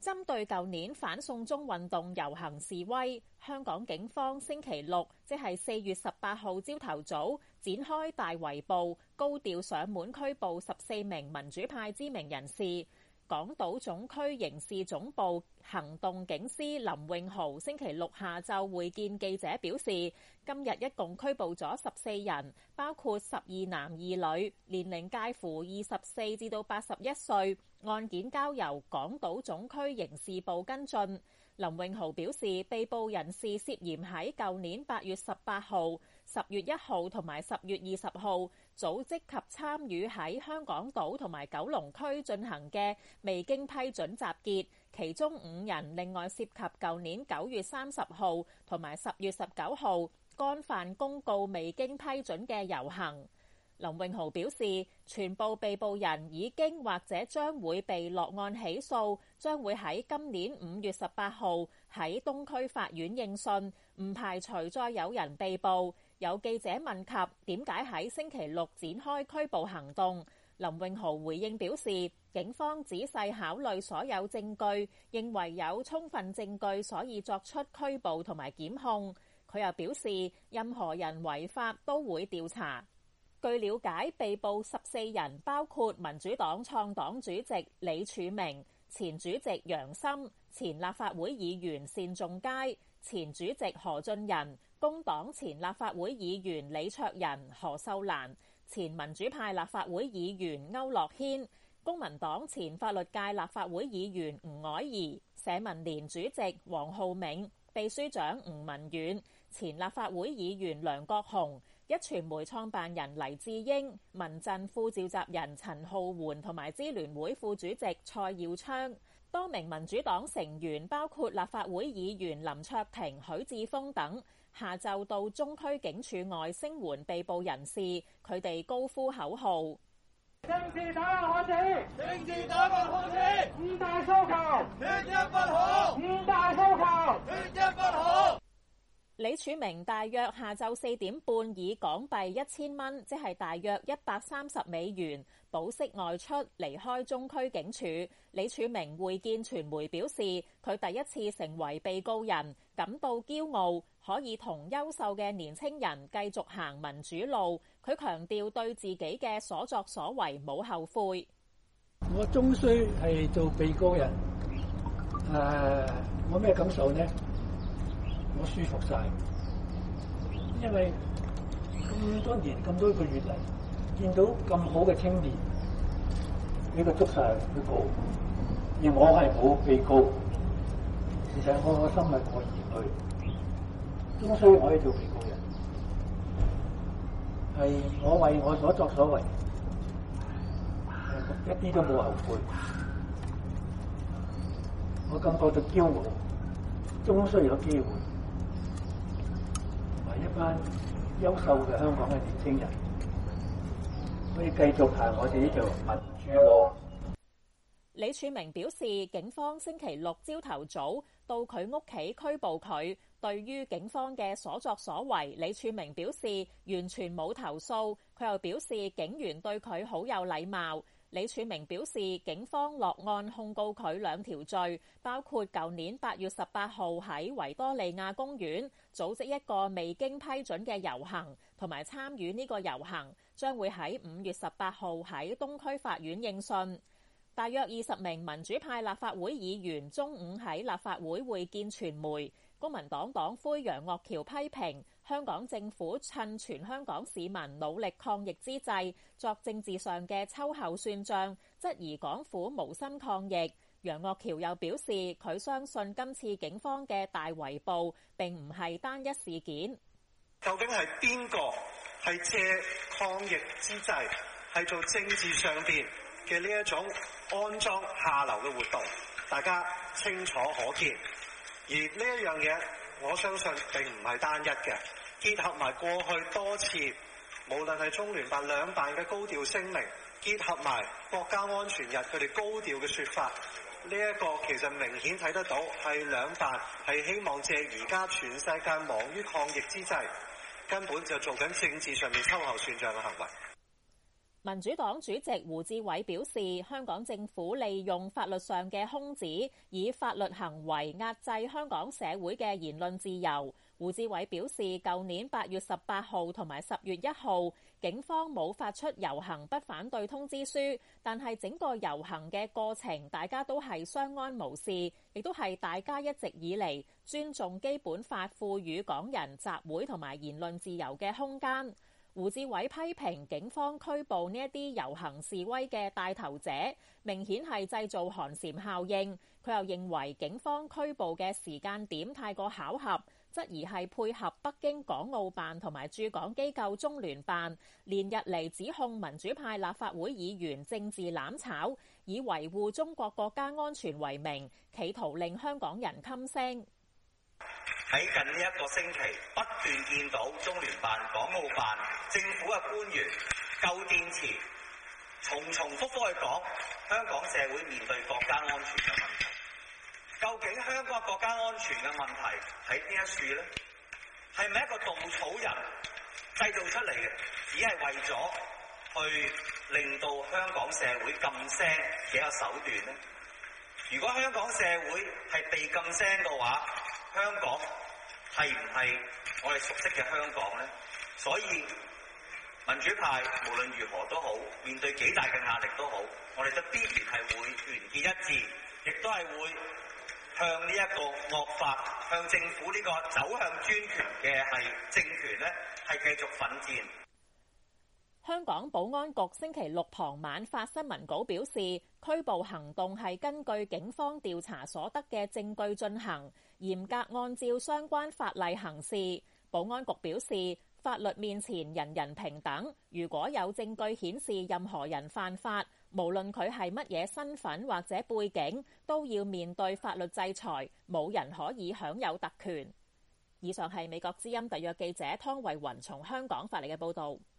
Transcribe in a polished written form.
針對舊年反送中運動遊行示威，香港警方星期六，即係4月18號朝頭早，展開大圍捕，高調上門拘捕14名民主派知名人士。港島總區刑事總部行動警司林永豪星期六下晝會見記者表示，今日一共拘捕咗14人，包括12男2女，年齡介乎24至到81歲。案件交由港島總區刑事部跟進。林永豪表示，被捕人士涉嫌喺舊年8月18號、10月1號同埋10月20號組織及參與喺香港島同埋九龍區進行嘅未經批准集結，其中5人另外涉及舊年9月30號同埋10月19號干犯公告未經批准嘅遊行。林永豪表示，全部被捕人已經或者將會被落案起訴，將會喺今年5月18號喺東區法院應訊，唔排除再有人被捕。有記者問及點解喺星期六展開拘捕行動，林永豪回應表示，警方仔細考慮所有證據，認為有充分證據，所以作出拘捕同埋檢控。佢又表示，任何人違法都會調查。據了解，被捕14人包括民主黨創黨主席李柱銘、前主席楊森、前立法會議員單仲偕、前主席何俊仁、工黨前立法會議員李卓人、何秀蘭、前民主派立法會議員區諾軒、公民黨前法律界立法會議員吳靄儀、社民連主席黃浩銘、秘書長吳文遠、前立法會議員梁國雄、壹傳媒創辦人黎智英、民陣副召集人陳皓桓同埋支聯會副主席蔡耀昌，多名民主黨成員包括立法會議員林卓廷、許智峰等，下晝到中區警署外聲援被捕人士，佢哋高呼口號： 政治打壓可恥，政治打壓可恥，五大訴求，缺一不可，五大訴求，缺一不可。 李柱銘大約下晝4點半以港幣1000蚊，即係大約130美元，保釋外出，離開中區警署。李柱銘會見傳媒表示，佢第一次成為被告人，感到驕傲，可以同優秀嘅年輕人繼續行民主路。佢強調對自己嘅所作所為冇後悔。 我終須係做被告人，我咩感受呢？我舒服晒，因為咁多年咁多個月嚟，見到咁好嘅青年，呢個捉晒佢告，而我係冇被告，其實我個心係過意去，終須我可以做被告人，係我為我所作所為，一啲都冇後悔，我感覺到驕傲，終須有機會。一班優秀嘅香港嘅年輕人可以繼續行我哋呢條民主路。 李柱銘表示，警方星期六朝頭早到佢屋企拘捕佢。對於警方嘅所作所為，李柱銘表示完全冇投訴。佢又表示警員對佢好有禮貌。李柱銘表示，警方落案控告佢2條罪，包括舊年8月18號喺維多利亞公園組織一個未經批准嘅遊行，同埋參與呢個遊行，將會喺5月18號喺東區法院應訊。大約20名民主派立法會議員中午喺立法會會見傳媒。公民黨黨魁楊岳橋批評香港政府趁全香港市民努力抗疫之際，作政治上嘅秋後算賬，質疑港府無心抗疫。楊岳橋又表示，佢相信今次警方嘅大圍捕並唔係單一事件。 究竟係邊個係借抗疫之際係做政治上邊嘅呢一種安裝下流嘅活動，大家清楚可見。而呢一樣嘢，我相信並唔係單一嘅，結合埋過去多次，無論係中聯辦兩辦嘅高調聲明，結合埋國家安全日佢哋高調嘅說法，呢一個其實明顯睇得到係兩辦係希望借而家全世界忙於抗疫之際，根本就做緊政治上面秋後算賬嘅行為。 民主黨主席胡志偉表示，香港政府利用法律上嘅空子，以法律行為壓制香港社會嘅言論自由。胡志偉表示，舊年8月18號同埋10月1號，警方冇發出遊行不反對通知書，但係整個遊行嘅過程，大家都係相安無事，亦都係大家一直以嚟尊重基本法賦予港人集會同埋言論自由嘅空間。胡志偉批評警方拘捕呢一啲遊行示威嘅帶頭者，明顯係製造寒蟬效應。佢又認為警方拘捕嘅時間點太過巧合，質疑係配合北京港澳辦同埋駐港機構中聯辦連日嚟指控民主派立法會議員政治攬炒，以維護中國國家安全為名，企圖令香港人噤聲。 喺近呢一個星期，不斷見到中聯辦、港澳辦、政府嘅官員舊電池，重複去講香港社會面對國家安全嘅問題。究竟香港國家安全嘅問題喺邊一處呢？係咪一個稻草人製造出嚟嘅？只係為咗去令到香港社會噤聲嘅一個手段呢？如果香港社會係被噤聲嘅話，香港係唔係我哋熟悉嘅香港呢？所以民主派無論如何都好，面對幾大嘅壓力都好，我哋都必然係會團結一致，亦都係會向呢一個惡法，向政府呢個走向專權嘅政權呢，係繼續奮戰。 香港保安局星期六傍晚發新聞稿表示，拘捕行動係根據警方調查所得嘅證據進行，嚴格按照相關法例行事。保安局表示，法律面前人人平等，如果有證據顯示任何人犯法，無論佢係乜嘢身份或者背景，都要面對法律制裁，冇人可以享有特權。以上係美國之音特約記者湯慧雲從香港發嚟嘅報導。